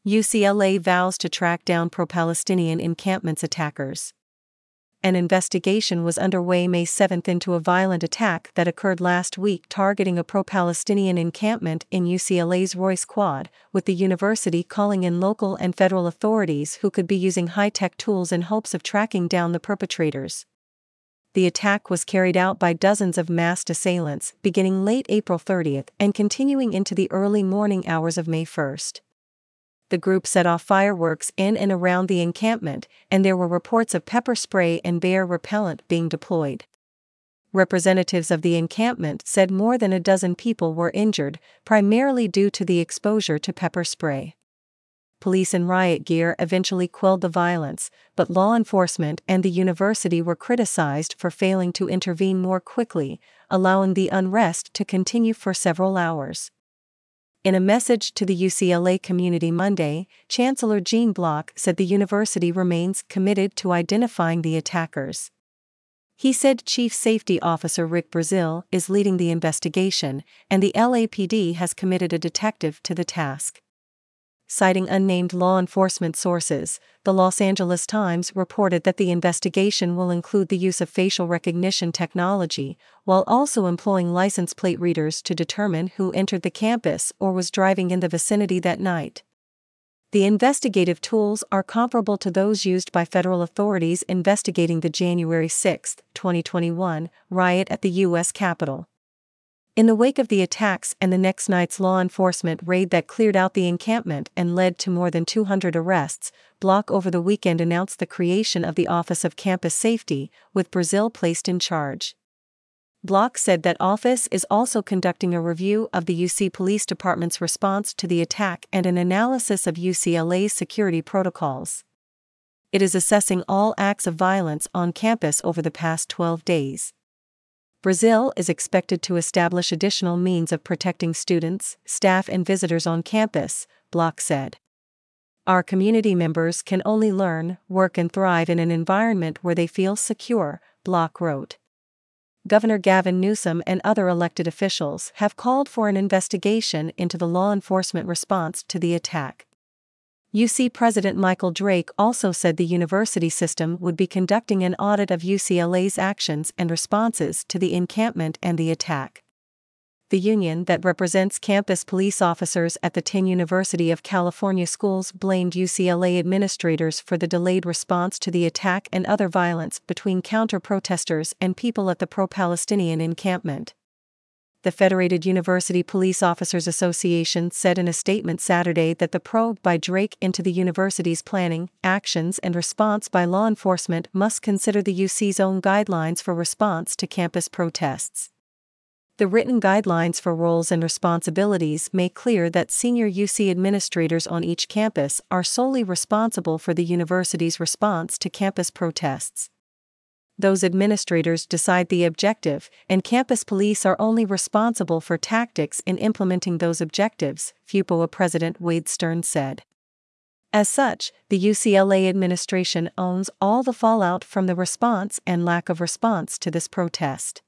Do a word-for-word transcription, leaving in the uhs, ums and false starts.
U C L A vows to track down pro-Palestinian encampments attackers. An investigation was underway May seventh into a violent attack that occurred last week targeting a pro-Palestinian encampment in U C L A's Royce Quad, with the university calling in local and federal authorities who could be using high-tech tools in hopes of tracking down the perpetrators. The attack was carried out by dozens of masked assailants beginning late April thirtieth and continuing into the early morning hours of May first. The group set off fireworks in and around the encampment, and there were reports of pepper spray and bear repellent being deployed. Representatives of the encampment said more than a dozen people were injured, primarily due to the exposure to pepper spray. Police in riot gear eventually quelled the violence, but law enforcement and the university were criticized for failing to intervene more quickly, allowing the unrest to continue for several hours. In a message to the U C L A community Monday, Chancellor Gene Block said the university remains committed to identifying the attackers. He said Chief Safety Officer Rick Brazil is leading the investigation, and the L A P D has committed a detective to the task. Citing unnamed law enforcement sources, the Los Angeles Times reported that the investigation will include the use of facial recognition technology, while also employing license plate readers to determine who entered the campus or was driving in the vicinity that night. The investigative tools are comparable to those used by federal authorities investigating the January sixth, twenty twenty-one, riot at the U S Capitol. In the wake of the attacks and the next night's law enforcement raid that cleared out the encampment and led to more than two hundred arrests, Block over the weekend announced the creation of the Office of Campus Safety, with Brazil placed in charge. Block said that office is also conducting a review of the U C Police Department's response to the attack and an analysis of U C L A's security protocols. It is assessing all acts of violence on campus over the past twelve days. Brazil is expected to establish additional means of protecting students, staff and visitors on campus, Block said. Our community members can only learn, work and thrive in an environment where they feel secure, Block wrote. Governor Gavin Newsom and other elected officials have called for an investigation into the law enforcement response to the attack. U C President Michael Drake also said the university system would be conducting an audit of U C L A's actions and responses to the encampment and the attack. The union that represents campus police officers at the ten University of California schools blamed U C L A administrators for the delayed response to the attack and other violence between counter-protesters and people at the pro-Palestinian encampment. The Federated University Police Officers Association said in a statement Saturday that the probe by Drake into the university's planning, actions and response by law enforcement must consider the U C's own guidelines for response to campus protests. The written guidelines for roles and responsibilities make clear that senior U C administrators on each campus are solely responsible for the university's response to campus protests. Those administrators decide the objective, and campus police are only responsible for tactics in implementing those objectives, F U P O A President Wade Stern said. As such, the U C L A administration owns all the fallout from the response and lack of response to this protest.